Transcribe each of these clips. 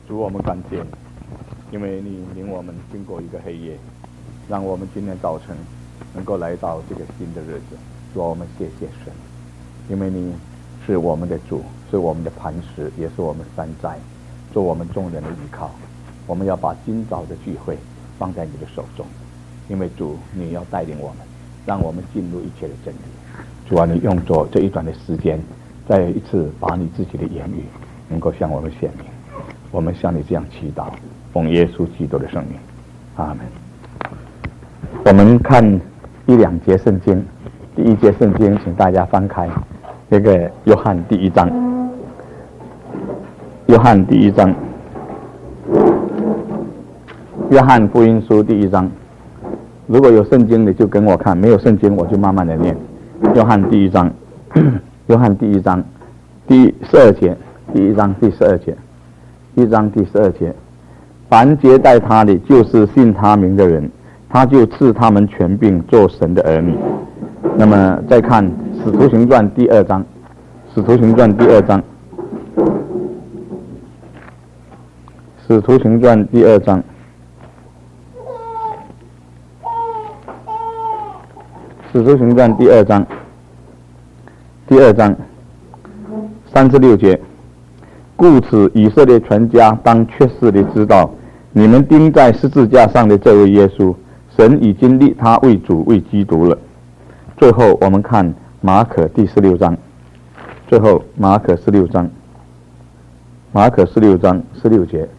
主，我们感谢你，因为你领我们经过一个黑夜，让我们今天早晨能够来到这个新的日子。主，我们谢谢神，因为你是我们的主，是我们的磐石，也是我们山寨，做我们众人的依靠。我们要把今早的聚会放在你的手中，因为主，你要带领我们，让我们进入一切的真理。主啊，你用作这一段的时间，再一次把你自己的言语能够向我们显明。我们向你这样祈祷，奉耶稣基督的圣名，阿门。我们看一两节圣经，第一节圣经，请大家翻开这个约翰第一章，约翰第一章，约翰福音书第一章。如果有圣经的就跟我看，没有圣经我就慢慢的念。约翰第一章，约翰第一章第12节，第一章第12节。1章第12节，凡接待他的，就是信他名的人，他就赐他们权柄做神的儿女。那么再看使徒行传第2章，使徒行传第2章，使徒行传第2章，使徒行传第2章，第2章36节。故此以色列全家当确实地知道，你们钉在十字架上的这位耶稣，神已经立他为主为基督了。最后我们看马可第16章，最后马可16章，马可16章16节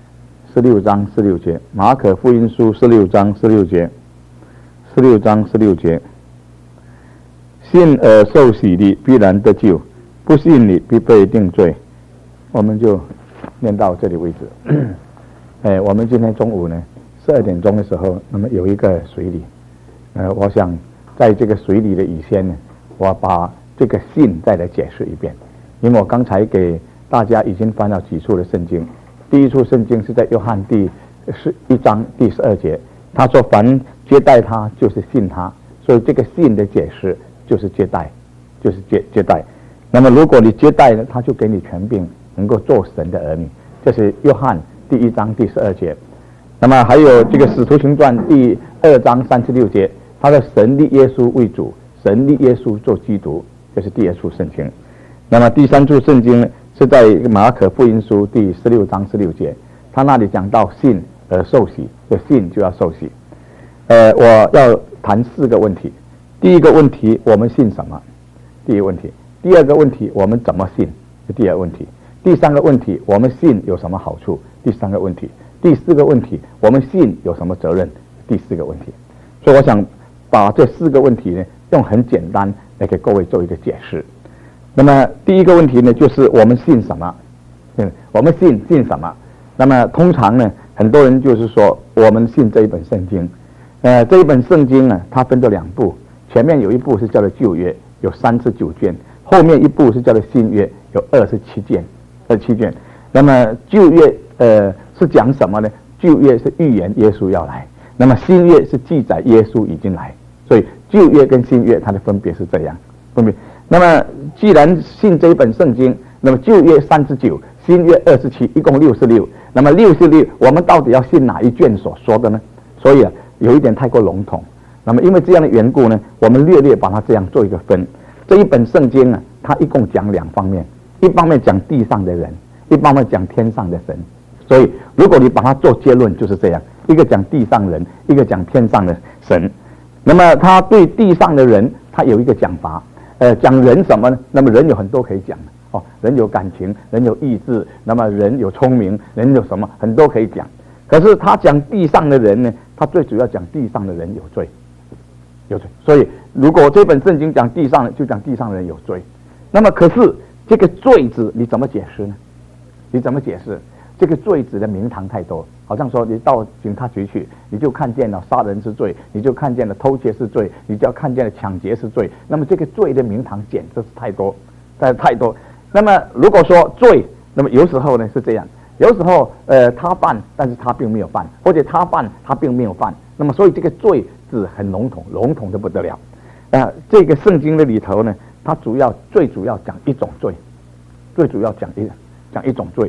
，16章16节，马可福音书16章16节，16章16节，信而受洗的必然得救，不信的必被定罪。我们就念到这里为止。我们今天中午呢12点钟的时候，那么有一个水礼。我想在这个水礼的以前呢，我把这个信再来解释一遍，因为我刚才给大家已经翻了几处的圣经。第一处圣经是在约翰第1章第12节，他说凡接待他就是信他，所以这个信的解释就是接待，就是接待。那么如果你接待呢，他就给你权柄能够做神的儿女，这是约翰第1章第12节。那么还有这个使徒行传第2章36节，他的神立耶稣为主，神立耶稣做基督，这是第2处圣经。那么第3处圣经呢，是在马可福音书第16章16节，他那里讲到信而受洗，这信就要受洗。我要谈4个问题。第一个问题，我们信什么？第一个问题。第二个问题，我们怎么信？第二个问题。第3个问题，我们信有什么好处？第3个问题。第4个问题，我们信有什么责任？第4个问题。所以我想把这4个问题呢，用很简单来给各位做一个解释。那么第一个问题呢，就是我们信什么？我们信什么？那么通常呢，很多人就是说我们信这一本圣经。这一本圣经呢，它分作2部，前面有一部是叫做旧约，有39卷，后面一部是叫做新约，有27卷。那么旧约是讲什么呢？旧约是预言耶稣要来，那么新约是记载耶稣已经来，所以旧约跟新约它的分别是这样分别。那么既然信这一本圣经，那么旧约39，新约27，一共66。那么66，我们到底要信哪一卷所说的呢？所以有一点太过笼统。那么因为这样的缘故呢，我们略把它这样做一个分。这一本圣经呢，它一共讲2方面，一方面讲地上的人，一方面讲天上的神。所以如果你把它做结论，就是这样，一个讲地上人，一个讲天上的神。那么他对地上的人，他有一个讲法。讲人什么呢？那么人有很多可以讲的人有感情，人有意志，那么人有聪明，人有什么，很多可以讲。可是他讲地上的人呢，他最主要讲地上的人有罪。所以如果这本圣经讲地上，就讲地上人有罪。那么可是这个罪字你怎么解释呢？你怎么解释？这个罪字的名堂太多，好像说你到警察局去，你就看见了杀人是罪，你就看见了偷窃是罪，你就要看见了抢劫是罪。那么这个罪的名堂简直是太多。那么如果说罪，那么有时候呢是这样，有时候他犯，但是他并没有犯，或者他犯他并没有犯。那么所以这个罪字很笼统的不得了。这个圣经的里头呢，它最主要讲一种罪，最主要讲一种罪。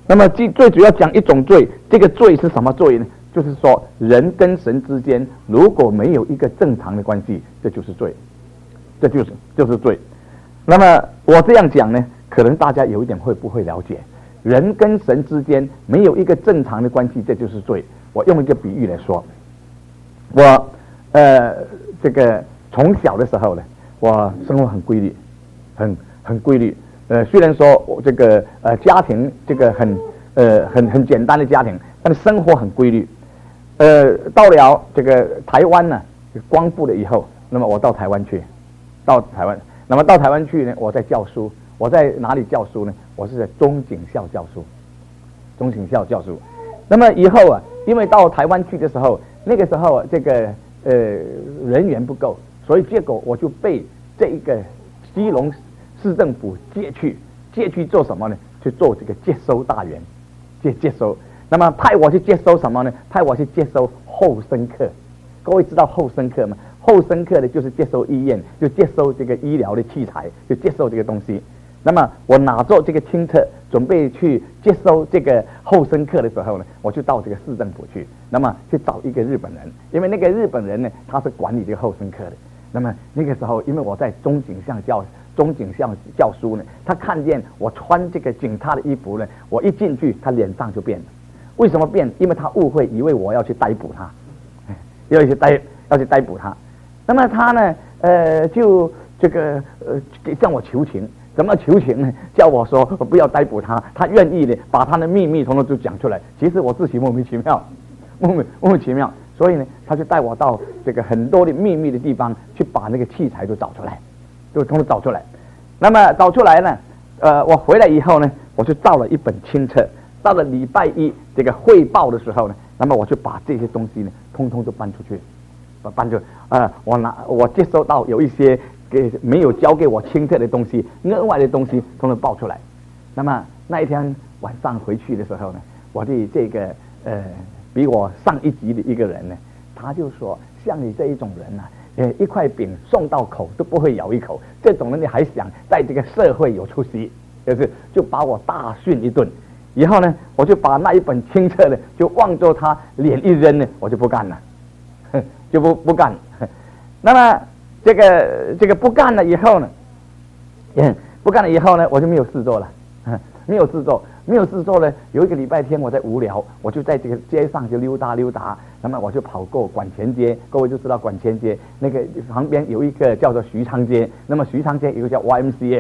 那么最主要讲一种罪，这个罪是什么罪呢？就是说人跟神之间如果没有一个正常的关系，这就是罪，这就是罪。那么我这样讲呢，可能大家有一点会不会了解？人跟神之间没有一个正常的关系，这就是罪。我用一个比喻来说，我这个从小的时候呢，我生活很规律，很规律。虽然说我这个家庭这个很简单的家庭，但是生活很规律。到了这个台湾呢，光复了以后，那么我到台湾去，那么到台湾去呢，我在教书。我在哪里教书呢？我是在中警校教书，中警校教书。那么以后啊，因为到台湾去的时候，那个时候啊，这个人员不够，所以结果我就被这一个基隆市政府借去做什么呢？去做这个接收大员，接收。那么派我去接收什么呢？派我去接收后生课。各位知道后生课吗？后生课呢，就是接收医院，就接收这个医疗的器材，就接收这个东西。那么我拿着这个清册，准备去接收这个后生课的时候呢，我就到这个市政府去，那么去找一个日本人，因为那个日本人呢，他是管理这个后生课的。那么那个时候，因为我在中警校教书呢，他看见我穿这个警察的衣服呢，我一进去，他脸上就变了。为什么变？因为他误会，以为我要去逮捕他，要去逮捕他。那么他呢，就这个向我求情。怎么求情呢？叫我说不要逮捕他，他愿意的把他的秘密统统就讲出来。其实我自己莫名其妙，莫名其妙。所以呢，他就带我到这个很多的秘密的地方去把那个器材都找出来，都统统找出来。那么找出来呢，我回来以后呢，我就照了一本清册。到了礼拜一这个汇报的时候呢，那么我就把这些东西呢，通通都搬出去，搬出。我接收到有一些没有交给我清册的东西，额外的东西统统爆出来。那么那一天晚上回去的时候呢，我的这个比我上一级的一个人呢，他就说：像你这一种人啊，一块饼送到口都不会咬一口，这种人你还想在这个社会有出息，就把我大训一顿。以后呢，我就把那一本清册呢，就望着他脸一扔呢，我就不干了，就不干。那么这个不干了以后呢，不干了以后呢，我就没有事做了，没有事做呢。有一个礼拜天我在无聊，我就在这个街上就溜达。那么我就跑过管前街，各位就知道管前街那个旁边有一个叫做徐昌街，那么徐昌街有一个叫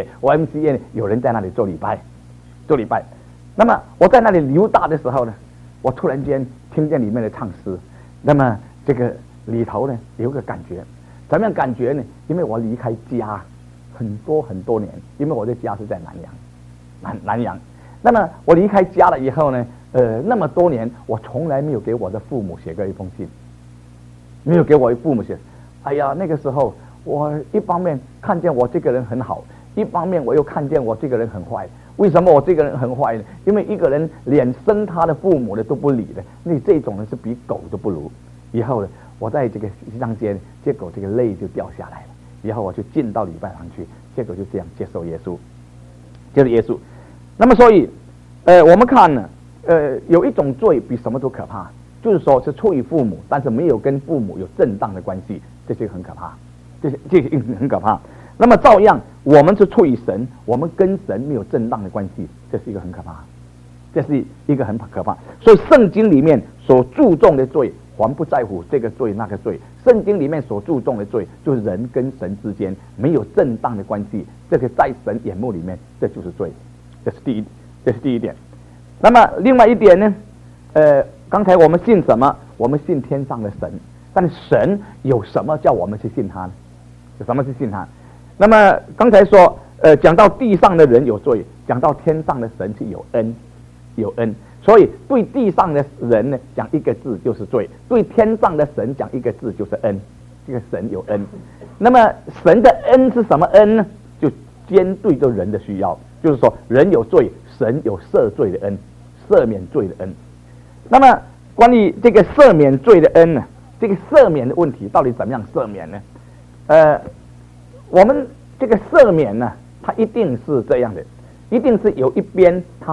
YMCA 有人在那里做礼拜。那么我在那里溜达的时候呢，我突然间听见里面的唱诗，那么这个里头呢有个感觉，怎么样感觉呢？因为我离开家很多年，因为我的家是在南洋。那么我离开家了以后呢，那么多年我从来没有给我的父母写过一封信，没有给我父母写。哎呀，那个时候我一方面看见我这个人很好，一方面我又看见我这个人很坏。为什么我这个人很坏呢？因为一个人连生他的父母的都不理的，那这种人是比狗都不如。以后呢，我在这个西藏街，结果这个泪就掉下来了。以后我就进到礼拜堂去，结果就这样接受耶稣，那么所以，我们看呢，有一种罪比什么都可怕，就是说是出于父母，但是没有跟父母有正当的关系，这些很可怕，这些很可怕。那么照样，我们是出于神，我们跟神没有正当的关系，这是一个很可怕，这是一个很可怕。所以圣经里面所注重的罪，还不在乎这个罪那个罪。圣经里面所注重的罪，就是人跟神之间没有正当的关系，这个在神眼目里面，这就是罪。这是第一点。那么另外一点呢？刚才我们信什么？我们信天上的神，但是神有什么叫我们去信他呢？有什么去信他？那么刚才说，讲到地上的人有罪，讲到天上的神是有恩，所以对地上的人呢讲一个字就是罪，对天上的神讲一个字就是恩。这个神有恩，那么神的恩是什么恩呢？就兼对着人的需要，就是说人有罪，神有赦罪的恩，赦免罪的恩。那么关于这个赦免罪的恩呢，这个赦免的问题到底怎么样赦免呢？我们这个赦免呢，它一定是这样的，一定是有一边他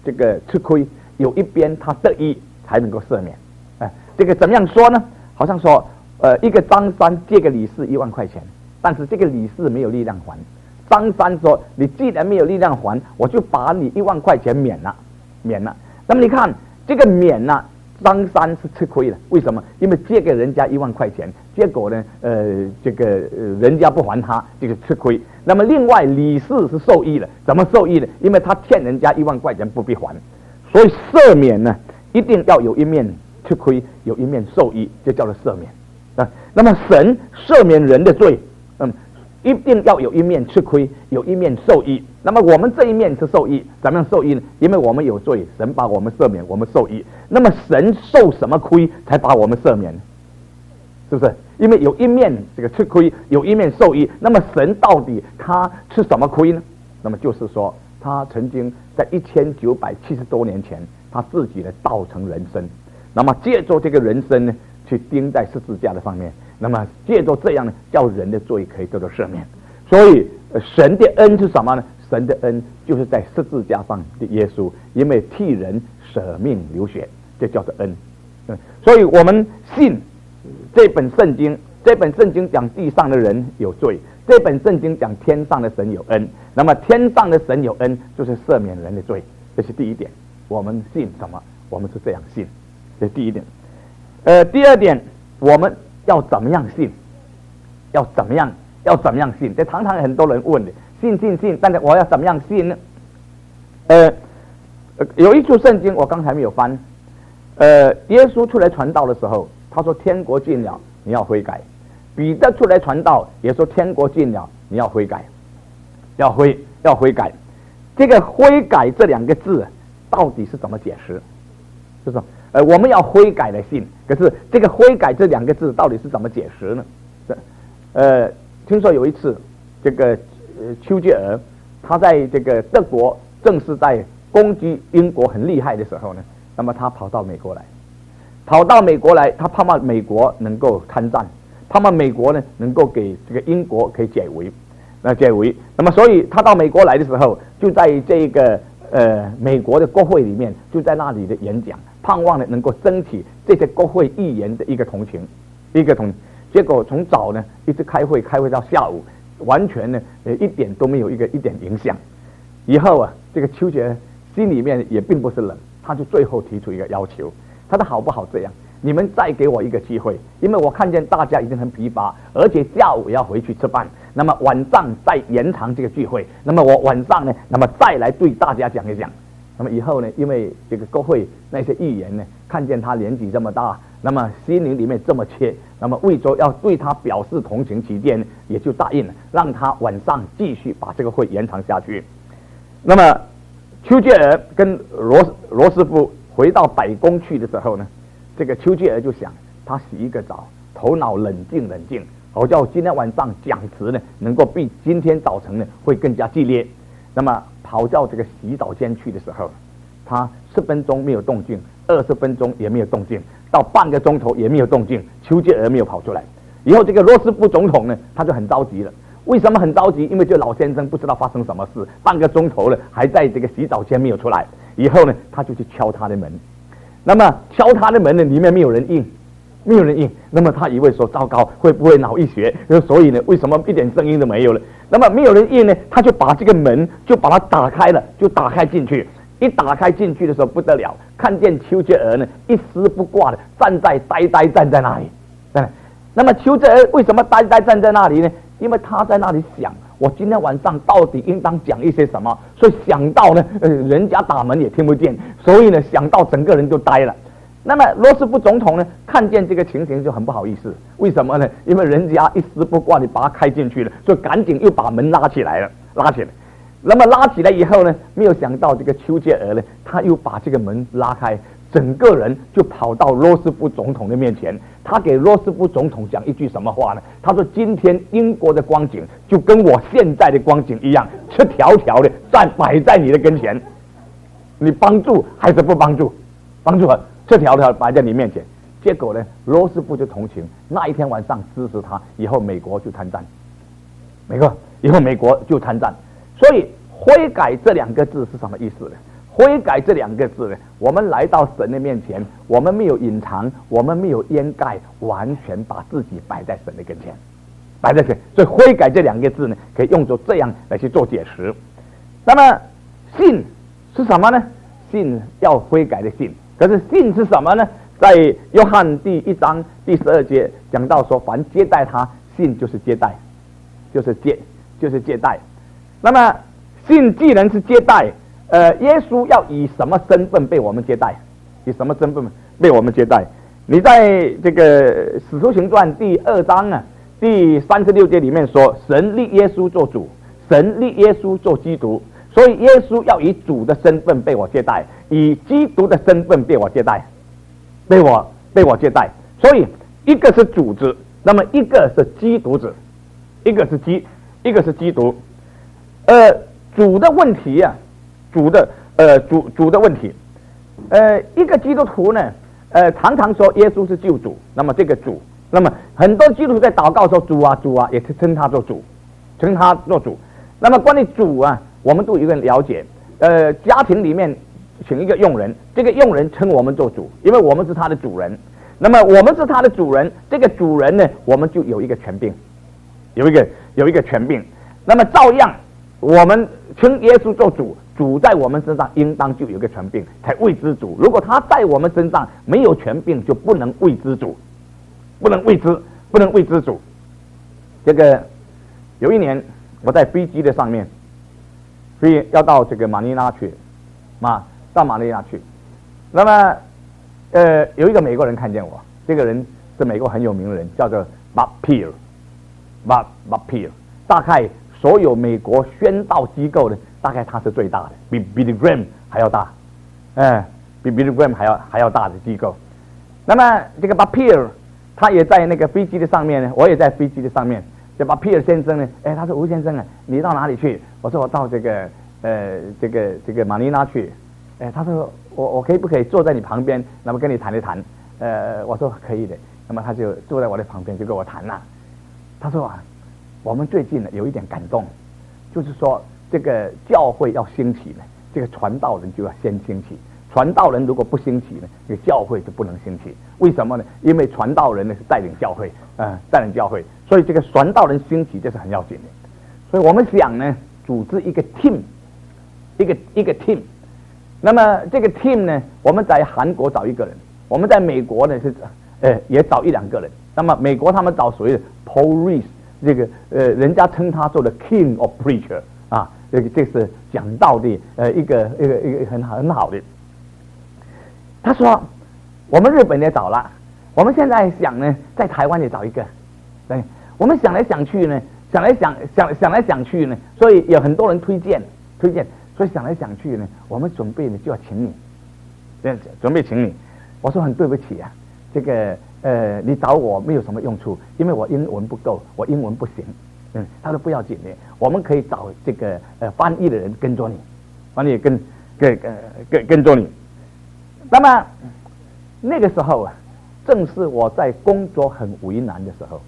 这个吃亏，有一边他得益才能够赦免。这个怎么样说呢？好像说，一个张三借个李四1万块钱，但是这个李四没有力量还。张三说：“你既然没有力量还，我就把你1万块钱免了。”那么你看这个免了，张三是吃亏了。为什么？因为借给人家1万块钱，结果呢，人家不还他，这个吃亏。那么另外李四是受益了，怎么受益呢？因为他欠人家1万块钱不必还，所以赦免呢，一定要有一面吃亏，有一面受益，就叫做赦免啊。那么神赦免人的罪，一定要有一面吃亏，有一面受益。那么我们这一面是受益，怎么样受益呢？因为我们有罪，神把我们赦免，我们受益。那么神受什么亏才把我们赦免呢？是不是？因为有一面这个吃亏，有一面受益。那么神到底他吃什么亏呢？那么就是说，他曾经在1970多年前，他自己的道成人身，那么借着这个人身呢，去钉在十字架的方面。那么借着这样呢，叫人的罪可以得到赦免。所以神的恩是什么呢？神的恩就是在十字架上的耶稣，因为替人舍命流血，这叫做恩。所以我们信这本圣经，这本圣经讲地上的人有罪，这本圣经讲天上的神有恩。那么天上的神有恩，就是赦免人的罪，这是第一点。我们信什么？我们是这样信，这是第一点。第二点，我们要怎么样信？要怎么样信？这常常很多人问的，信，但是我要怎么样信呢？有一处圣经我刚才没有翻，耶稣出来传道的时候，他说天国近了，你要悔改。彼得出来传道也说天国近了，你要悔改，要悔改。这个悔改这2个字到底是怎么解释？就是说我们要悔改的信，可是这个悔改这2个字到底是怎么解释呢？听说有一次，这个丘吉尔他在这个德国正是在攻击英国很厉害的时候呢，那么他跑到美国来，他盼望美国能够参战，盼望美国呢能够给这个英国可以解围。那么所以他到美国来的时候，就在这个美国的国会里面，就在那里的演讲，盼望呢能够争取这些国会议员的一个同情。结果从早呢一直开会到下午，完全呢一点都没有一点影响。以后啊，这个丘吉尔心里面也并不是冷，他就最后提出一个要求，他说好不好这样？你们再给我一个机会，因为我看见大家已经很疲乏，而且下午也要回去吃饭，那么晚上再延长这个聚会，那么我晚上呢，那么再来对大家讲一讲。那么以后呢，因为这个国会那些议员呢，看见他年纪这么大，那么心灵里面这么切，那么为着要对他表示同情起见，也就答应了，让他晚上继续把这个会延长下去。那么丘吉尔跟罗斯福回到白宫去的时候呢，这个丘吉尔就想，他洗一个澡，头脑冷静，好叫今天晚上讲词呢，能够比今天早晨呢会更加激烈。那么跑到这个洗澡间去的时候，他10分钟没有动静，20分钟也没有动静，到半个钟头也没有动静，丘吉尔没有跑出来。以后这个罗斯福总统呢，他就很着急了。为什么很着急？因为这老先生不知道发生什么事，半个钟头了还在这个洗澡间没有出来。以后呢，他就去敲他的门。那么敲他的门呢，里面没有人应。那么他以为说糟糕，会不会脑溢血？所以呢，为什么一点声音都没有了？那么没有人应呢，他就把这个门就把它打开了，就打开进去。一打开进去的时候不得了，看见丘吉尔呢一丝不挂的呆站在那里。那么丘吉尔为什么呆站在那里呢？因为他在那里想，我今天晚上到底应当讲一些什么？所以想到呢，人家打门也听不见，所以呢想到整个人就呆了。那么罗斯福总统呢，看见这个情形就很不好意思，为什么呢？因为人家一丝不挂，你把他开进去了，所以赶紧又把门拉起来。那么拉起来以后呢，没有想到这个丘吉尔呢，他又把这个门拉开，整个人就跑到罗斯福总统的面前。他给罗斯福总统讲一句什么话呢？他说：“今天英国的光景就跟我现在的光景一样，赤条条的摆在你的跟前，你帮助还是不帮助？帮助。”这条摆在你面前，结果呢，罗斯福就同情，那一天晚上支持他，以后美国就参战，美国就参战。所以悔改这2个字是什么意思呢？ 悔改这两个字呢，我们来到神的面前，我们没有隐藏，我们没有掩盖，完全把自己摆在神的跟前，摆在前。所以悔改这两个字呢，可以用作这样来去做解释。那么信是什么呢？信要悔改的信，可是信是什么呢？在约翰第1章第12节讲到说，凡接待他，信就是接待，就是接待。那么信既然是接待，耶稣要以什么身份被我们接待？以什么身份被我们接待？你在这个《使徒行传》第2章啊，第36节里面说，神立耶稣做主，神立耶稣做基督，所以耶稣要以主的身份被我接待，以基督的身份被我接待，被我接待。所以一个是主子，那么一个是基督子，一个是基督。主的问题啊，主的问题，一个基督徒呢，常常说耶稣是救主，那么这个主，那么很多基督徒在祷告说主啊主啊，也称他做主，称他做主。那么关于主啊，我们都有一个了解，家庭里面请一个佣人，这个佣人称我们做主，因为我们是他的主人。那么我们是他的主人，这个主人呢，我们就有一个权柄，有一个权柄。那么照样，我们称耶稣做主，主在我们身上应当就有一个权柄，才谓之主。如果他在我们身上没有权柄，就不能谓之主，不能谓之主。这个有一年我在飞机的上面，所以要到这个马尼拉去，到马尼拉去。那么有一个美国人看见我，这个人是美国很有名的人，叫做 Bob Pearl，Bob Pearl， 大概所有美国宣道机构的，大概他是最大的，比 Billy Graham 还要大，比 Billy Graham 还要大的机构。那么这个 Bob Pearl 他也在那个飞机的上面呢，我也在飞机的上面。这 Bob Pearl 先生呢，他说吴先生啊，你到哪里去？我说我到这个马尼拉去。他说我可不可以坐在你旁边，那么跟你谈一谈？我说可以的。那么他就坐在我的旁边，就跟我谈了。他说啊，我们最近呢有一点感动，就是说这个教会要兴起呢，这个传道人就要先兴起。传道人如果不兴起呢，这个教会就不能兴起。为什么呢？因为传道人呢是带领教会，所以这个传道人兴起这是很要紧的。所以我们想呢，组织一个 team， 一个 team。那么这个 team 呢，我们在韩国找一个人，我们在美国呢是也找1-2个人。那么美国他们找所谓的 Paul Rees， 这个人家称他做的 King of Preacher 啊，这是讲道的一个很好的。他说我们日本也找了，我们现在想呢，在台湾也找一个。对，我们想来想去呢，想来想去呢，所以有很多人推荐。所以想来想去呢，我们准备呢就要请你，准备请你。我说很对不起啊，这个你找我没有什么用处，因为我英文不够，我英文不行。他说不要紧的，我们可以找这个翻译的人跟着你，翻译跟着你。那么那个时候啊，正是我在工作很为难的时候，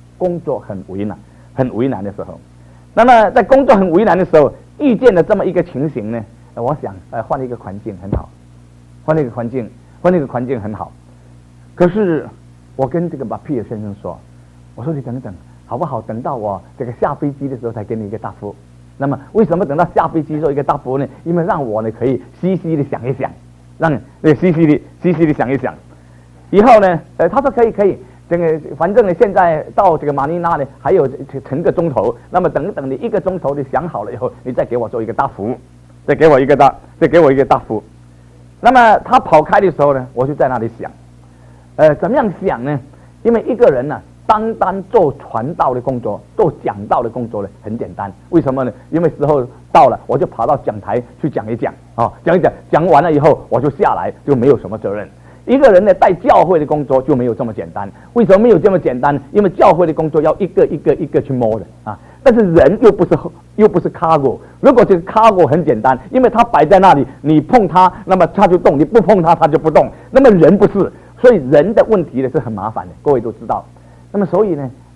很为难的时候。那么在工作很为难的时候，遇见了这么一个情形呢，我想换一个环境很好，换一个环境很好。可是我跟这个马皮尔先生说，我说你等等好不好？等到我这个下飞机的时候才给你一个答复。那么为什么等到下飞机做一个答复呢？因为让我呢可以细细的想一想，让细细的想一想。以后呢，他说可以。这个反正呢，现在到这个马尼拉呢，还有10个钟头。那么等你1个钟头你想好了以后，你再给我做一个答复，再给我一个答复。那么他跑开的时候呢，我就在那里想，怎么样想呢？因为一个人呢，单做传道的工作，做讲道的工作呢，很简单。为什么呢？因为时候到了，我就跑到讲台去讲一讲啊，讲完了以后，我就下来，就没有什么责任。一个人呢，带教会的工作就没有这么简单。为什么没有这么简单？因为教会的工作要一个去摸的啊。但是人又不是 cargo。如果这个 cargo 很简单，因为它摆在那里，你碰它，那么它就动；你不碰它，它就不动。那么人不是，所以人的问题呢是很麻烦的，各位都知道。那么所以呢，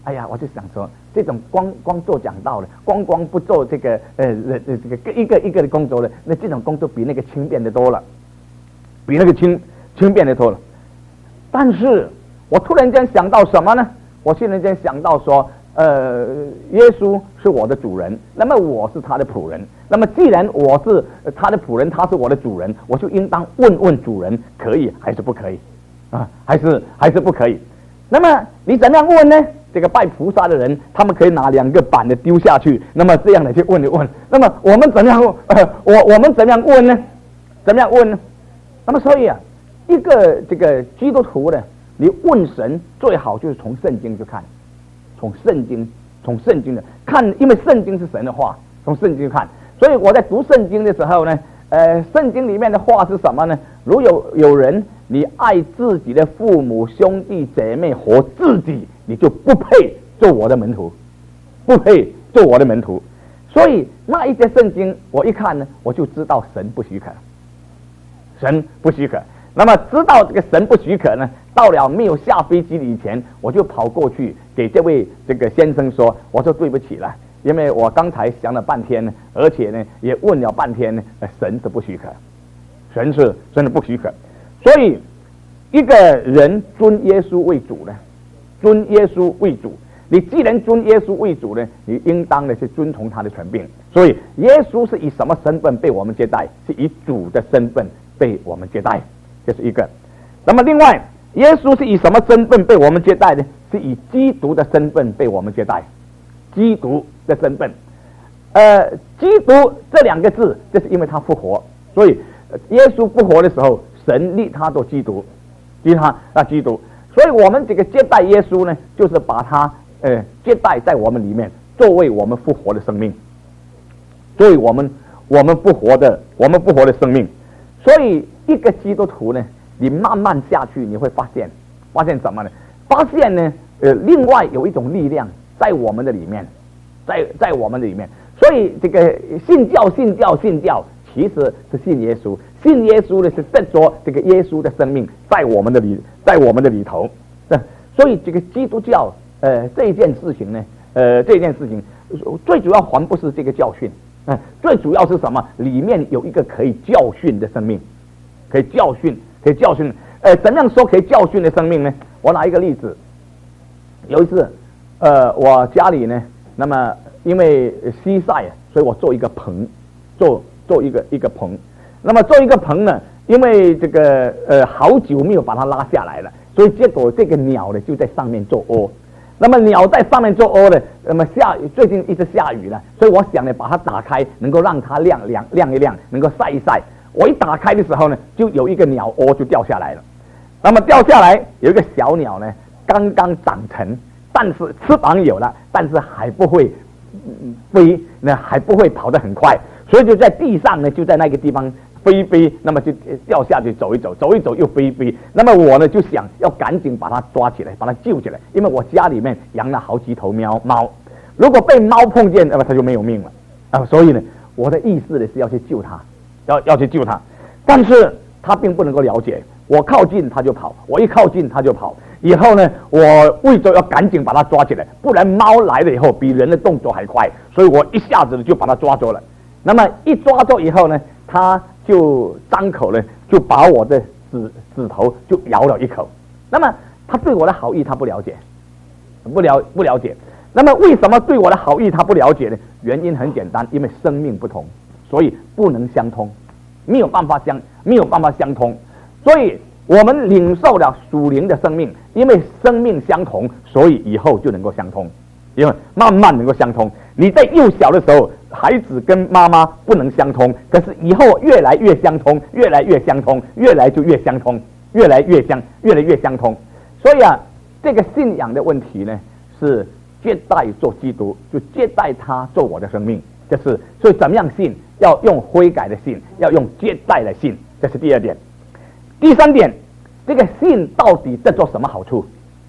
哎呀，我就想说，这种光做讲道的，光不做这个一个的工作的，那这种工作比那个轻便的多了，比那个轻便的多了。但是我突然间想到什么呢？我突然间想到说，耶稣是我的主人，那么我是他的仆人。那么既然我是他的仆人，他是我的主人，我就应当问主人可以还是不可以啊？还是不可以？那么你怎样问呢？这个拜菩萨的人，他们可以拿2个板的丢下去，那么这样的去问一问。那么我们怎样我们怎样问呢？怎么样问呢？那么所以啊，一个这个基督徒呢，你问神最好就是从圣经去看，从圣经的看，因为圣经是神的话，从圣经看。所以我在读圣经的时候呢，圣经里面的话是什么呢？如有人你爱自己的父母兄弟姐妹和自己，你就不配做我的门徒，不配做我的门徒。所以那一些圣经我一看呢，我就知道神不许可，神不许可。那么知道这个神不许可呢，到了没有下飞机以前，我就跑过去给这位这个先生说，我说对不起了，因为我刚才想了半天呢，而且呢也问了半天呢，神是不许可，神是真的不许可。所以一个人尊耶稣为主呢，尊耶稣为主，你既然尊耶稣为主呢，你应当的是遵从他的权柄。所以耶稣是以什么身份被我们接待？是以主的身份被我们接待，这是一个。那么另外，耶稣是以什么身份被我们接待呢？是以基督的身份被我们接待，基督的身份。基督这2个字，这是因为他复活，所以耶稣复活的时候，神立他做基督，基督。所以我们这个接待耶稣呢，就是把他接待在我们里面，作为我们复活的生命，作为我们复活的生命。所以一个基督徒呢，你慢慢下去，你会发现什么呢？发现呢，另外有一种力量在我们的里面，在我们的里面。所以这个信教，其实是信耶稣，信耶稣呢是得着这个耶稣的生命在我们的里头。所以这个基督教这件事情呢，最主要还不是这个教训，最主要是什么？里面有一个可以教训的生命，可以教训。怎样说可以教训的生命呢？我拿一个例子，有一次，我家里呢，那么因为西晒，所以我做一个棚，做一个棚。那么做一个棚呢，因为这个好久没有把它拉下来了，所以结果这个鸟呢就在上面做窝。那么鸟在上面做窝呢，那么最近一直下雨了，所以我想呢把它打开，能够让它晾一晾，能够晒一晒。我一打开的时候呢，就有一个鸟窝就掉下来了。那么掉下来有一个小鸟呢，刚刚长成，但是翅膀有了，但是还不会飞，那还不会跑得很快，所以就在地上呢，就在那个地方飞，那么就掉下去走一走又飞。那么我呢就想要赶紧把它抓起来，把它救起来，因为我家里面养了好几头猫，如果被猫碰见，那么它就没有命了所以呢，我的意思呢是要去救它，要去救它，但是它并不能够了解。我靠近它就跑，我一靠近它就跑。以后呢，我为着要赶紧把它抓起来，不然猫来了以后比人的动作还快，所以我一下子就把它抓住了。那么一抓住以后呢，它就张口呢，就把我的指头就咬了一口。那么它对我的好意它不了解，不了解。那么为什么对我的好意它不了解呢？原因很简单，因为生命不同，所以不能相通，没有办法相通。所以我们领受了属灵的生命，因为生命相同，所以以后就能够相通，因为慢慢能够相通。你在幼小的时候，孩子跟妈妈不能相通，可是以后越来越相通，越来越相通，越来越相通。所以啊，这个信仰的问题呢，是接待做基督，就接待他做我的生命，所以怎么样信？要用悔改的信，要用接待的信，这是第2点。第3点，这个信到底得着什么好处？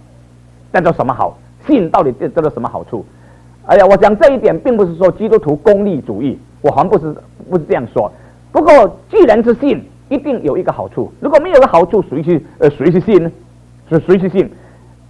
信到底得着什么好处？哎呀，我讲这一点，并不是说基督徒功利主义，我还不是这样说。不过，既然是信，一定有一个好处。如果没有个好处，谁去信呢？谁去信？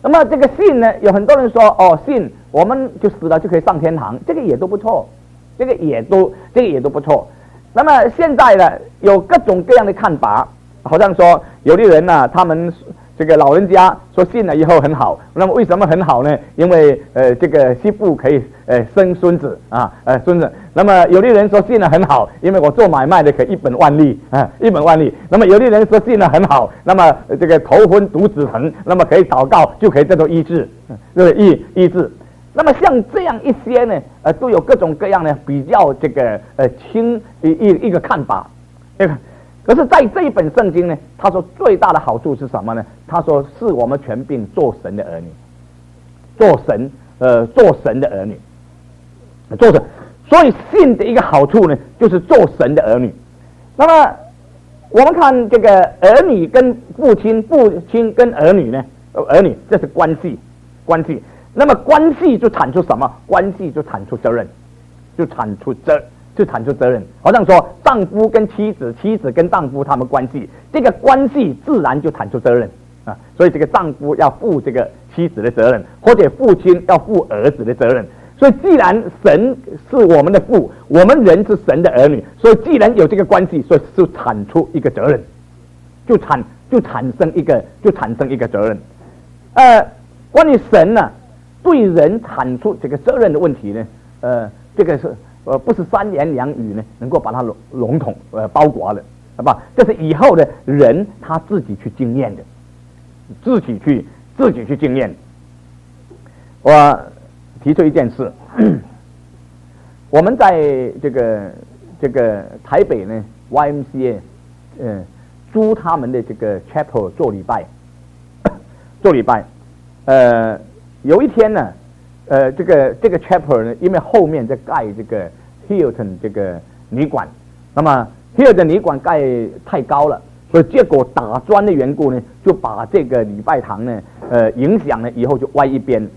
那么这个信呢，有很多人说哦，信我们就死了就可以上天堂，这个也都不错，这个也都不错。那么现在呢，有各种各样的看法，好像说有的人呢，他们这个老人家说信了以后很好，那么为什么很好呢？因为这个媳妇可以生孙子啊，孙子。那么有的人说信了很好，因为我做买卖的可以一本万利啊，一本万利。那么有的人说信了很好，那么这个头昏毒子疼，那么可以祷告就可以得到医治，对不对？医治。那么像这样一些呢，都有各种各样的比较这个轻一个看法，可是在这一本圣经呢，他说最大的好处是什么呢？他说是我们全并做神的儿女，做神的儿女，做神。所以信的一个好处呢，就是做神的儿女。那么我们看这个儿女跟父亲，父亲跟儿女呢，儿女这是关系。那么关系就产出什么？关系就产出责任，就产出责任。好像说丈夫跟妻子，妻子跟丈夫他们关系，这个关系自然就产出责任啊。所以这个丈夫要负这个妻子的责任，或者父亲要负儿子的责任。所以既然神是我们的父，我们人是神的儿女，所以既然有这个关系，所以就产出一个责任，就产生一个责任。关于神呢，对人产出这个责任的问题呢，这个是不是三言两语呢能够把它笼统包裹的，好吧？这是以后的人他自己去经验的，自己去经验。我提出一件事，我们在这个台北呢 YMCA 租他们的这个 chapel 做礼拜，有一天呢，这个 chapel 呢，因为后面在盖这个 Hilton 这个旅馆，那么 Hilton 旅馆盖太高了，所以结果打砖的缘故呢，就把这个礼拜堂呢，影响了以后就歪一边。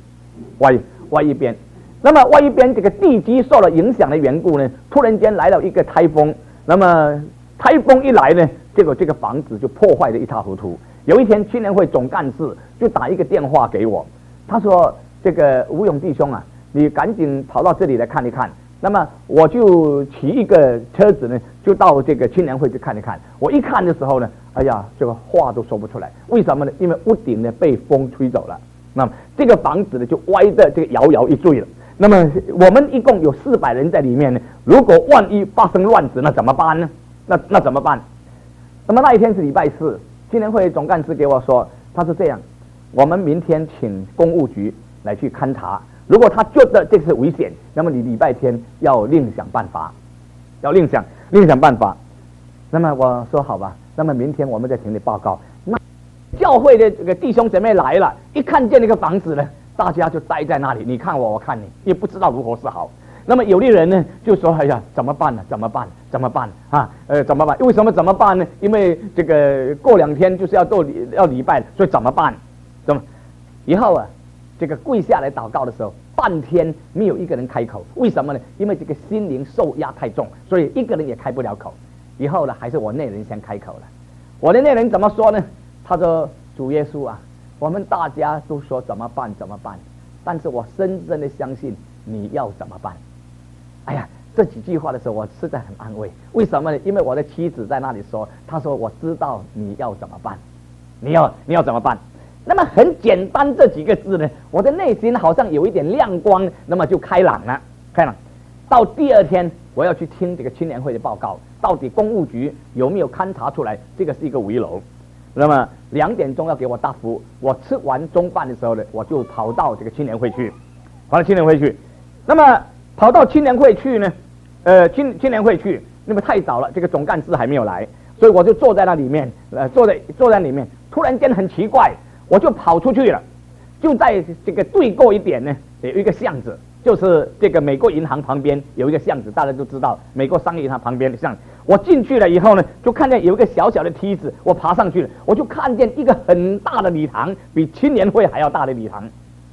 那么歪一边这个地基受了影响的缘故呢，突然间来了一个台风，那么台风一来呢，结果这个房子就破坏得一塌糊涂。有一天青年会总干事就打一个电话给我，他说这个吴勇弟兄啊，你赶紧跑到这里来看一看。那么我就骑一个车子呢，就到这个青年会去看一看。我一看的时候呢，哎呀，这个话都说不出来。为什么呢？因为屋顶呢被风吹走了，那么这个房子呢就歪的这个摇摇欲坠了。那么我们一共有400人在里面呢，如果万一发生乱子，那怎么办呢？那怎么办？那么那一天是礼拜四，青年会总干事给我说，他说这样，我们明天请公务局来去勘察，如果他觉得这是危险，那么你礼拜天要另想办法，办法。那么我说好吧，那么明天我们再请你报告。那教会的这个弟兄姐妹来了，一看见那个房子呢，大家就待在那里，你看我，我看你，也不知道如何是好。那么有的人呢就说：“哎呀，怎么办呢？怎么办啊？怎么办？为什么怎么办呢？因为这个过2天就是要礼拜，所以怎么办？以后啊，这个跪下来祷告的时候，半天没有一个人开口，为什么呢？因为这个心灵受压太重，所以一个人也开不了口。以后呢，还是我内人先开口了。我的内人怎么说呢？他说：主耶稣啊，我们大家都说怎么办，但是我深深的相信你要怎么办。哎呀，这几句话的时候，我实在很安慰。为什么呢？因为我的妻子在那里说，她说我知道你要怎么办，你要怎么办。那么很简单这几个字呢，我的内心好像有一点亮光，那么就开朗了。到第2天，我要去听这个青年会的报告，到底公务局有没有勘察出来这个是一个危楼。那么2点钟要给我答复。我吃完中饭的时候呢，我就跑到这个青年会去，那么跑到青年会去呢，青年会去，那么太早了，这个总干事还没有来，所以我就坐在那里面，坐在里面。突然间很奇怪，我就跑出去了，就在这个对过一点呢，有一个巷子，就是这个美国银行旁边有一个巷子，大家都知道，美国商业银行旁边的巷子。我进去了以后呢，就看见有一个小小的梯子，我爬上去了，我就看见一个很大的礼堂，比青年会还要大的礼堂，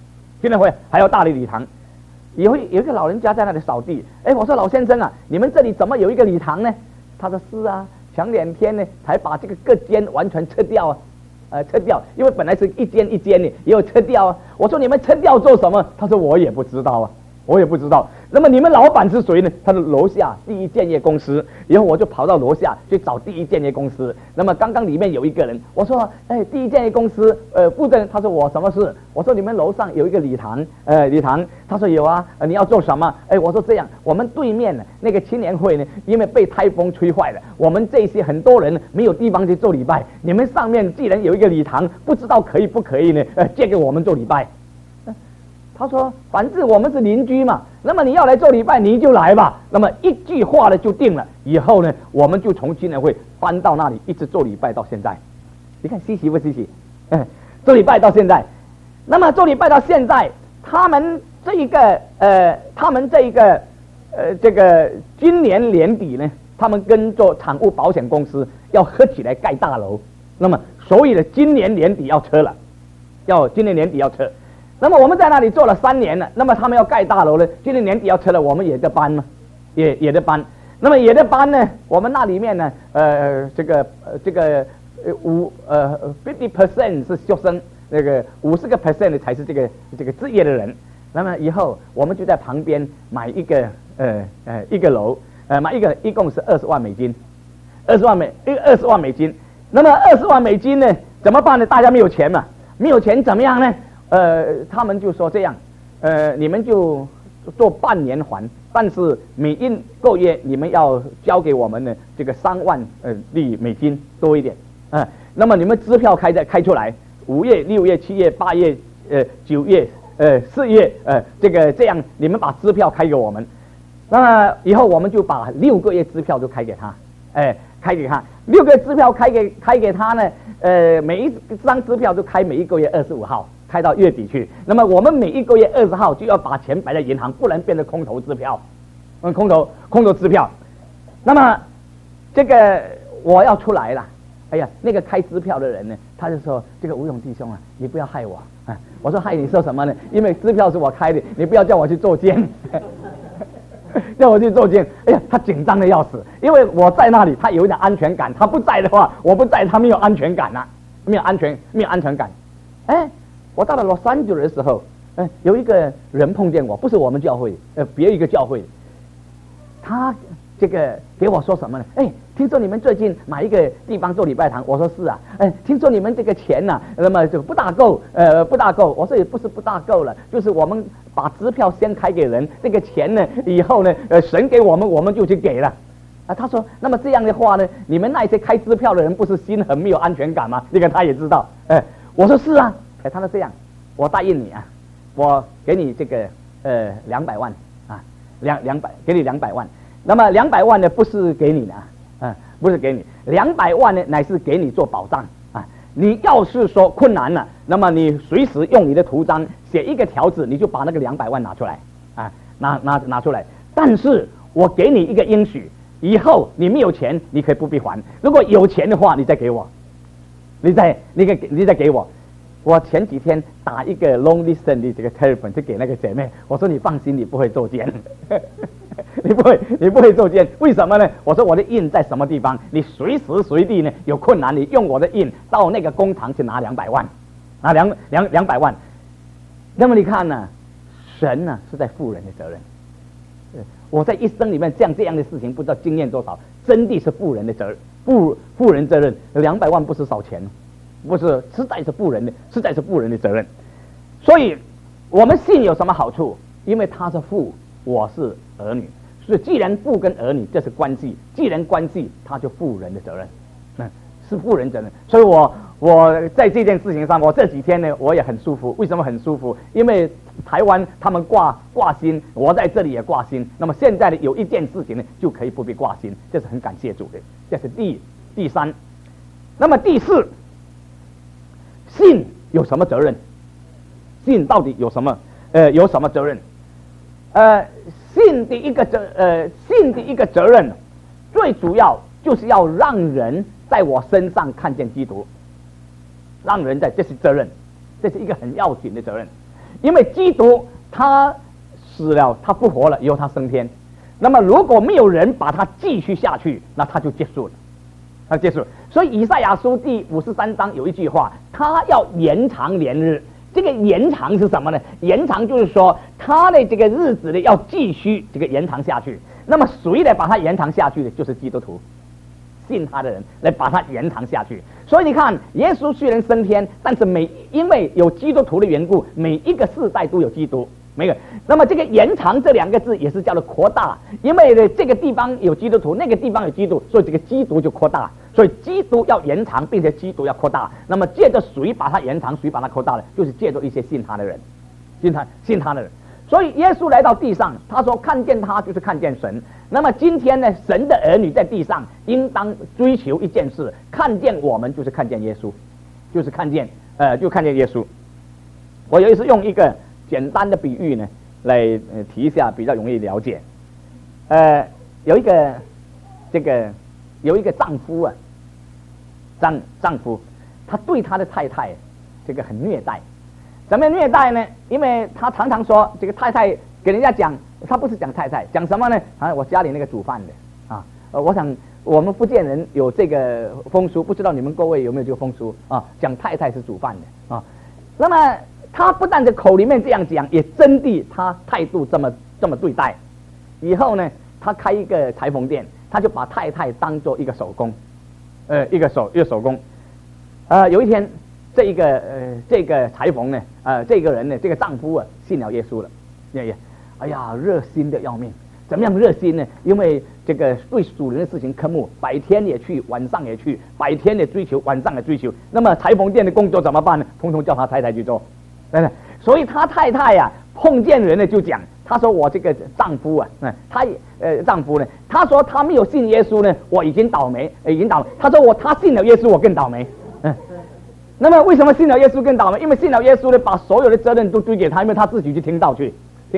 有一个老人家在那里扫地。我说老先生啊，你们这里怎么有一个礼堂呢？他说是啊，前2天呢才把这个隔间完全撤掉啊。 撤掉，因为本来是一间一间的，也有撤掉啊。我说你们撤掉做什么？他说我也不知道啊，我也不知道。那么你们老板是谁呢？他说楼下第一建业公司。然后我就跑到楼下去找第一建业公司。那么刚刚里面有一个人，我说第一建业公司负责人，他说我什么事？我说你们楼上有一个礼堂，礼堂。他说有啊，你要做什么？我说这样，我们对面那个青年会呢，因为被台风吹坏了，我们这些很多人没有地方去做礼拜。你们上面既然有一个礼堂，不知道可以不可以呢？借给我们做礼拜。他说反正我们是邻居嘛，那么你要来做礼拜你就来吧。那么一句话呢就定了。以后呢我们就从青年会搬到那里，一直做礼拜到现在。你看稀奇不稀奇？做礼拜到现在。那么做礼拜到现在，他们这一个这个今年年底呢，他们跟做产物保险公司要合起来盖大楼。那么所以呢今年年底要撤了，今年年底要撤。那么我们在那里做了3年了，那么他们要盖大楼了，今年年底要撤了，我们也在搬嘛，也在搬。那么也在搬呢，我们那里面呢50% 是学生，那个50% 才是这个职业的人。那么以后我们就在旁边买一个楼，买一共是20万美金，20万美金。那么20万美金呢怎么办呢？大家没有钱嘛，没有钱怎么样呢？他们就说这样，你们就做半年还，但是每一个月你们要交给我们呢这个3万美金多一点。那么你们支票开出来，5月、6月、7月、8月、9月、4月，这样你们把支票开给我们。那么以后我们就把6个月支票就开给他，开给他6个月支票开给他呢，每一张支票就开每一个月25号。开到月底去，那么我们每一个月20号就要把钱摆在银行，不然变成空头支票，空头支票。那么这个我要出来了，哎呀，那个开支票的人呢，他就说这个吴勇弟兄啊，你不要害我啊。我说害你说什么呢？因为支票是我开的，你不要叫我去做监，叫我去做监。哎呀，他紧张的要死，因为我在那里，他有一点安全感。他不在的话，我不在，他没有安全感呐，没有安全感。我到了洛杉矶的时候，有一个人碰见我，不是我们教会，别一个教会，他这个给我说什么呢？听说你们最近买一个地方做礼拜堂，我说是啊。听说你们这个钱呐，那么就不大够，不大够。我说也不是不大够了，就是我们把支票先开给人，这个钱呢，以后呢，神给我们，我们就去给了。他说，那么这样的话呢，你们那些开支票的人不是心很没有安全感吗？这个他也知道。我说是啊。他说这样，我答应你啊，我给你这个200万啊，200给你200万。那么200万呢不是给你的不是给你，200万呢乃是给你做保障啊。你要是说困难了，那么你随时用你的图章写一个条子，你就把那个200万拿出来啊，拿出来。但是我给你一个应许，以后你没有钱，你可以不必还；如果有钱的话，你再给我，你再给我。我前几天打一个 long distance 的这个 telephone 就给那个姐妹，我说你放心，你不会做奸，你不会做奸，为什么呢？我说我的印在什么地方，你随时随地呢有困难，你用我的印到那个工厂去拿200万，拿200万。那么你看呢，神呢是在负人的责任。我在一生里面这样的事情不知道经验多少，真的是负人的责任，负人责任。200万不是少钱。不是，实在是负人的责任。所以我们信有什么好处？因为他是父，我是儿女，所以既然父跟儿女这是关系，既然关系，他就负人的责任，是负人责任。所以我在这件事情上，我这几天呢，我也很舒服。为什么很舒服？因为台湾他们挂心，我在这里也挂心。那么现在呢，有一件事情呢，就可以不必挂心，这是很感谢主的。这是第3。那么第4。信有什么责任？信到底有什么责任？信的一个责任，最主要就是要让人在我身上看见基督，这是责任，这是一个很要紧的责任。因为基督他死了，他复活了，以后他升天。那么如果没有人把他继续下去，那他就结束了。 所以以赛亚书第53章有一句话，他要延长年日。这个延长是什么呢？延长就是说他的这个日子呢要继续这个延长下去。那么谁来把它延长下去呢？就是基督徒，信他的人来把它延长下去。所以你看，耶稣虽然升天，但是因为有基督徒的缘故，每一个世代都有基督。没有，那么这个延长这两个字也是叫做扩大，因为呢这个地方有基督徒，那个地方有基督，所以这个基督就扩大，所以基督要延长，并且基督要扩大。那么借着谁把它延长，谁把它扩大呢？就是借着一些信他的人，信他的人。所以耶稣来到地上，他说看见他就是看见神。那么今天呢，神的儿女在地上应当追求一件事，看见我们就是看见耶稣，就是看见耶稣。我有一次用一个简单的比喻呢，来提一下，比较容易了解。有一个丈夫啊，丈夫，他对他的太太这个很虐待。怎么虐待呢？因为他常常说，这个太太给人家讲，他不是讲太太，讲什么呢？我家里那个煮饭的啊，我想我们福建人有这个风俗，不知道你们各位有没有这个风俗啊？讲太太是煮饭的啊，那么。他不但在口里面这样讲，也真的他态度这么对待。以后呢，他开一个裁缝店，他就把太太当做一个手工，一个手工。有一天，这个裁缝呢，这个人呢，这个丈夫啊，信了耶稣了。哎呀，热心的要命。怎么样热心呢？因为这个对属灵的事情科目，白天也去，晚上也去，白天也追求，晚上也追求。那么裁缝店的工作怎么办呢？通通叫他太太去做。所以他太太呀，碰见人呢就讲，他说我这个丈夫啊，丈夫呢，他说他没有信耶稣呢，我已经倒霉。他说他信了耶稣，我更倒霉。那么为什么信了耶稣更倒霉？因为信了耶稣呢，把所有的责任都推给他，因为他自己去听道去。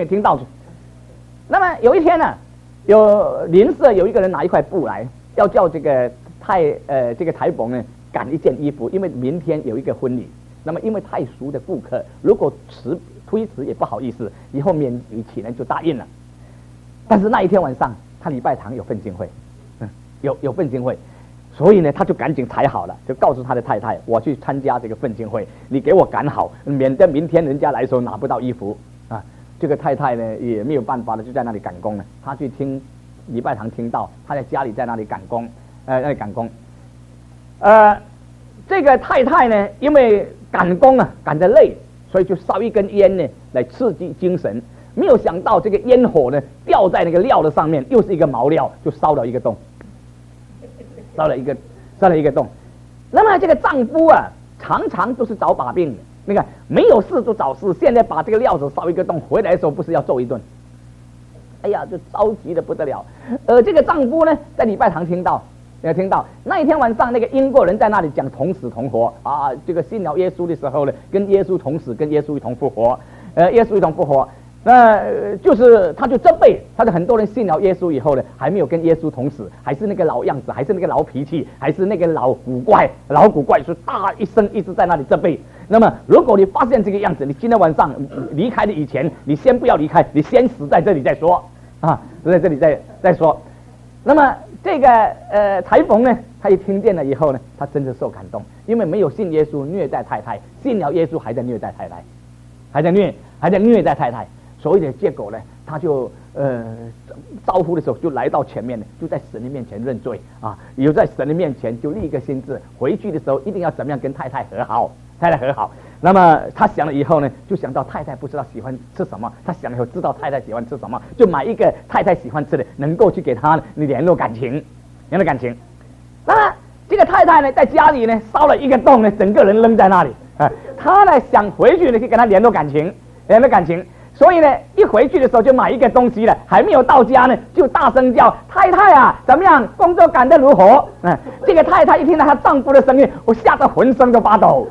那么有一天呢，有邻舍有一个人拿一块布来，要叫这个裁缝呢赶一件衣服，因为明天有一个婚礼。那么因为太熟的顾客，如果推迟也不好意思，以后勉为其难就答应了。但是那一天晚上，他礼拜堂有奋进会，有奋进会，所以呢，他就赶紧裁好了，就告诉他的太太，我去参加这个奋进会，你给我赶好，免得明天人家来的时候拿不到衣服啊。这个太太呢也没有办法了，就在那里赶工了。他去听礼拜堂听到，他在家里在那里赶工，这个太太呢，因为赶工啊，赶得累，所以就烧一根烟呢，来刺激精神。没有想到这个烟火呢，掉在那个料的上面，又是一个毛料，就烧了一个洞，烧了一个洞。那么这个丈夫啊，常常都是找把柄的，那个没有事就找事。现在把这个料子烧一个洞，回来的时候不是要揍一顿？哎呀，就着急的不得了。这个丈夫呢，在礼拜堂听到那一天晚上，那个英国人在那里讲同死同活啊，这个信了耶稣的时候呢，跟耶稣同死，跟耶稣一同复活，耶稣一同复活。那就是他就责备，他的很多人信了耶稣以后呢，还没有跟耶稣同死，还是那个老样子，还是那个老脾气，还是那个老古怪，所以大一声一直在那里责备。那么如果你发现这个样子，你今天晚上离开的以前，你先不要离开，你先死在这里再说啊，在这里再说。那么这个裁缝呢，他一听见了以后呢，他真是受感动，因为没有信耶稣虐待太太，信了耶稣还在虐待太太，还在虐待太太。所以的结果呢，他就招呼的时候就来到前面呢，就在神的面前认罪啊，有在神的面前就立一个心志，回去的时候一定要怎么样跟太太和好。那么他想了以后呢，就想到太太不知道喜欢吃什么，他想了以后知道太太喜欢吃什么，就买一个太太喜欢吃的，能够去给他联络感情。那么这个太太呢，在家里呢烧了一个洞呢，整个人扔在那里。他呢想回去呢去跟他联络感情。所以呢，一回去的时候就买一个东西了，还没有到家呢，就大声叫：“太太啊，怎么样？工作赶得如何？”这个太太一听到她丈夫的声音，我吓得浑身都发抖。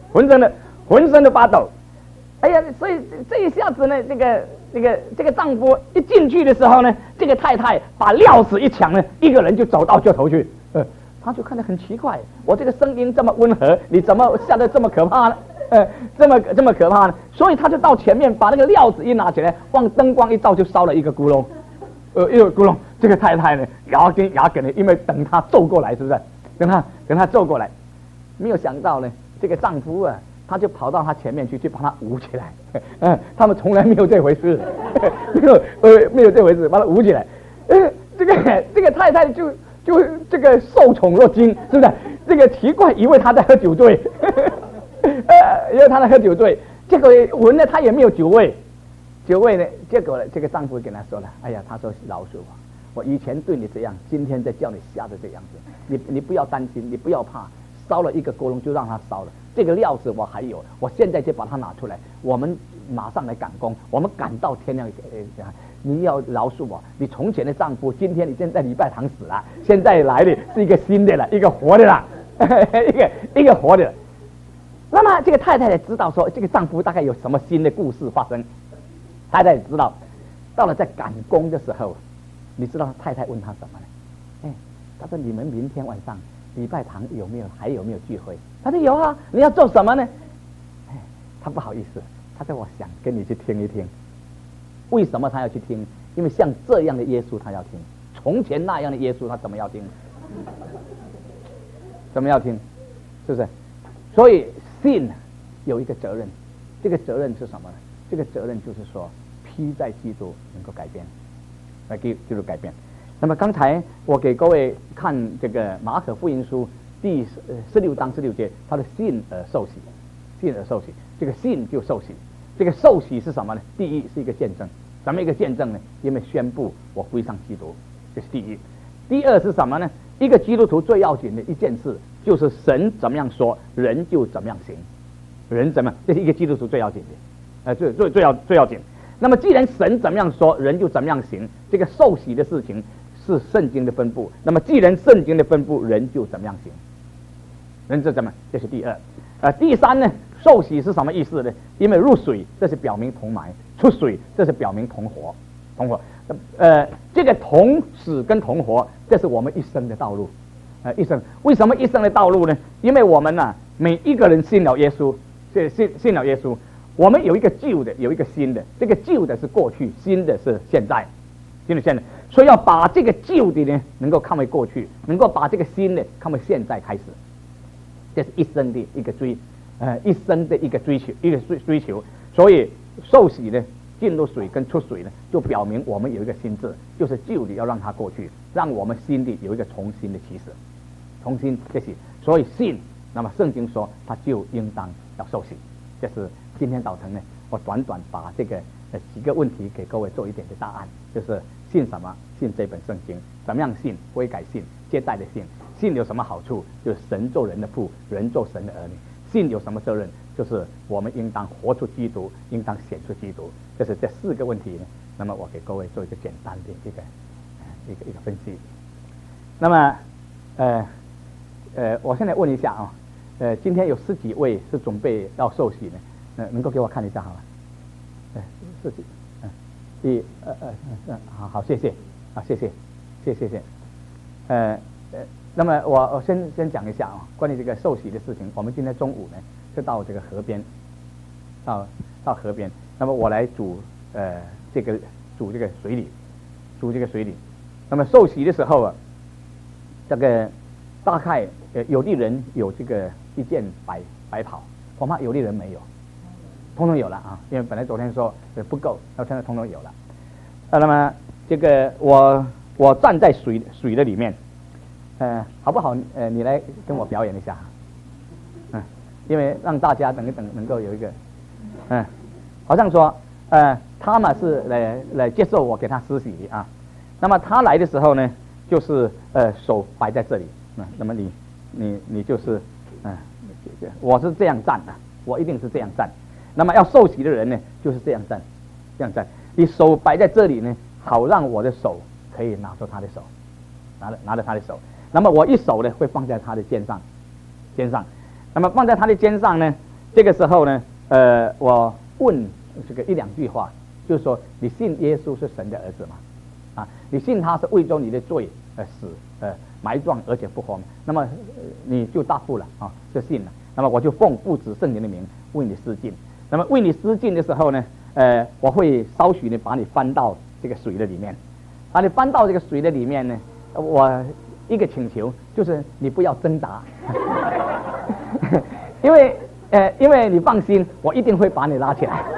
哎呀，所以这一下子呢，这个丈夫一进去的时候呢，这个太太把钥匙一抢呢，一个人就走到这头去。他就看得很奇怪，我这个声音这么温和，你怎么吓得这么可怕呢？这么可怕呢？所以他就到前面把那个料子一拿起来，往灯光一照，就烧了一个窟窿。一个窟窿。这个太太呢，牙根的，因为等他走过来，是不是？ 跟他揍过来，没有想到呢，这个丈夫啊，他就跑到他前面去把他捂起来。他们从来没有这回事，没有这回事，把他捂起来。这个太太就这个受宠若惊，是不是？这个奇怪，以为他在喝酒醉，因为他在喝酒醉，结果闻了他也没有酒味呢，结果呢，这个丈夫跟他说了，哎呀，他说饶恕我以前对你这样，今天再叫你吓得这样子，你不要担心，你不要怕，烧了一个锅笼就让他烧了，这个料子我还有，我现在就把它拿出来，我们马上来赶工，我们赶到天亮。你要饶恕我，你从前的丈夫，今天你现在礼拜堂死了，现在来的是一个新的了，一个活的了，一个活的了。那么这个太太也知道说，这个丈夫大概有什么新的故事发生，太太也知道。到了在赶工的时候，你知道太太问他什么呢？他说你们明天晚上礼拜堂还有没有聚会？他说有啊，你要做什么呢？他不好意思，他说我想跟你去听一听。为什么他要去听？因为像这样的耶稣他要听，从前那样的耶稣他怎么要听？怎么要听？是不是？所以信有一个责任，这个责任是什么呢？这个责任就是说披在基督能够改变，基督改变。那么刚才我给各位看这个马可福音书第16章16节，他的信而受洗，信而受洗，这个信就受洗。这个受洗是什么呢？第一是一个见证，什么一个见证呢？因为宣布我归向基督，这是第一。第二是什么呢？一个基督徒最要紧的一件事，就是神怎么样说，人就怎么样行，人怎么样，这是一个基督徒最要紧的，最要紧。那么既然神怎么样说，人就怎么样行，这个受洗的事情是圣经的吩咐。那么既然圣经的吩咐，人就怎么样行，人就怎么，这是第二。第三呢？受洗是什么意思呢？因为入水，这是表明同埋；出水，这是表明同活。这个同死跟同活，这是我们一生的道路。一生为什么一生的道路呢？因为我们呢，每一个人信了耶稣，信了耶稣，我们有一个旧的，有一个新的。这个旧的是过去，新的是现在，所以要把这个旧的呢，能够看为过去，能够把这个新的看为现在开始。这是一生的一个一生的一个追求，所以受洗呢，进入水跟出水呢，就表明我们有一个心智，就是旧的要让它过去，让我们心里有一个重新的起始，重新这些。所以信，那么圣经说他就应当要受洗。这是今天早晨呢，我短把这个几个问题给各位做一点的答案，就是信什么？信这本圣经，怎么样信？悔改信，接待的信。信有什么好处？就是神做人的父，人做神的儿女。信有什么责任？就是我们应当活出基督，应当显出基督。这是这4个问题呢。那么我给各位做一个简单的一个分析。那么我现在问一下啊，今天有10几位是准备要受洗呢，能够给我看一下好吗？10几，好，谢谢，谢谢。那么我先讲一下啊，关于这个受洗的事情。我们今天中午呢是到这个河边，到河边。那么我来煮这个水里。那么受洗的时候啊，这个大概有的人有这个一件白袍，恐怕有的人没有，通通有了啊。因为本来昨天说不够，然后现在通通有了。那么这个我站在水的里面。好不好？你来跟我表演一下，因为让大家等能够有一个，好像说，他嘛是来接受我给他施洗啊。那么他来的时候呢，就是手摆在这里，那么你就是，我是这样站的，我一定是这样站。那么要受洗的人呢，就是这样站，你手摆在这里呢，好让我的手可以拿住他的手，拿着他的手。那么我一手呢会放在他的肩上，那么放在他的肩上呢，这个时候呢，我问这个1、2句话，就是说你信耶稣是神的儿子吗？你信他是为着你的罪死埋葬而且复活吗？那么你就答复了啊，就信了。那么我就奉父子圣灵的名为你施浸。那么为你施浸的时候呢，我会稍许呢把你翻到这个水的里面，把你翻到这个水的里面呢，我一个请求，就是你不要挣扎，因为你放心，我一定会把你拉起来，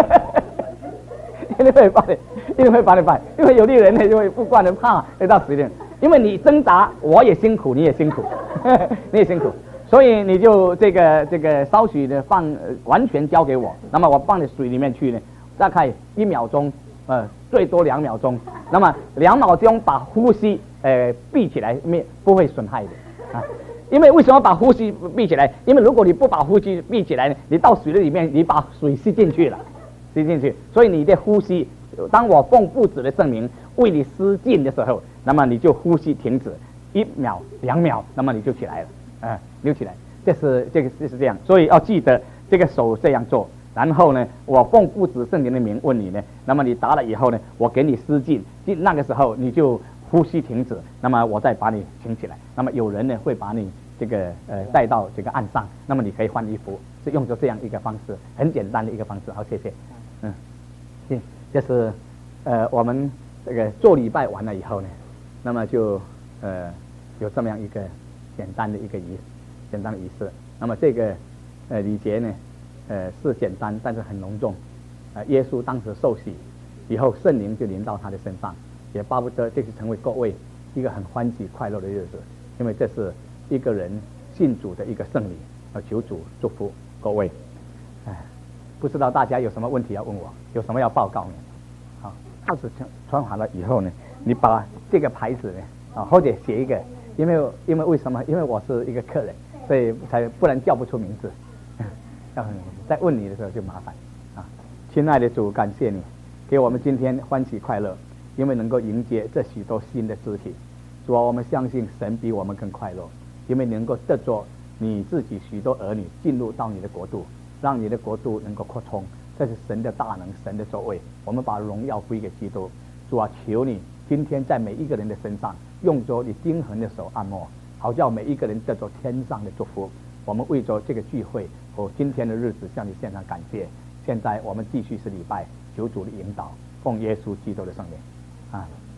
一定会把你放，因为有的人呢就会不惯的怕到死点，因为你挣扎，我也辛苦，你也辛苦，你也辛苦。所以你就这个稍许的完全交给我，那么我放在水里面去呢，大概1秒钟，最多2秒钟，那么2秒钟把呼吸闭起来，不会损害的啊。因为什么把呼吸闭起来？因为如果你不把呼吸闭起来呢，你到水的里面，你把水吸进去了，所以你的呼吸，当我奉父子的圣名为你施浸的时候，那么你就呼吸停止1秒2秒，那么你就起来了。扭起来，这是这样，所以要记得这个手这样做，然后呢，我奉父子圣灵的名问你呢，那么你答了以后呢，我给你施浸，那个时候你就呼吸停止，那么我再把你请起来，那么有人呢会把你这个带到这个岸上，那么你可以换衣服，是用着这样一个方式，很简单的一个方式。好，谢谢。这是我们这个做礼拜完了以后呢，那么就有这么样一个简单的仪式，那么这个礼节呢，是简单，但是很隆重。耶稣当时受洗以后，圣灵就临到他的身上，也巴不得这是成为各位一个很欢喜快乐的日子，因为这是一个人信主的一个圣礼，求主祝福各位。不知道大家有什么问题要问我，有什么要报告呢？好，钥匙穿好了以后呢，你把这个牌子呢，或者写一个。因为为什么？因为我是一个客人，所以才不然叫不出名字。在问你的时候就麻烦啊！亲爱的主，感谢你给我们今天欢喜快乐，因为能够迎接这许多新的肢体。主啊，我们相信神比我们更快乐，因为能够得着你自己许多儿女进入到你的国度，让你的国度能够扩充。这是神的大能，神的作为。我们把荣耀归给基督。主啊，求你今天在每一个人的身上，用着你精恒的手按摩，好叫每一个人得着天上的祝福。我们为着这个聚会和今天的日子向你献上感谢。现在我们继续是礼拜，求主的引导，奉耶稣基督的圣名，啊。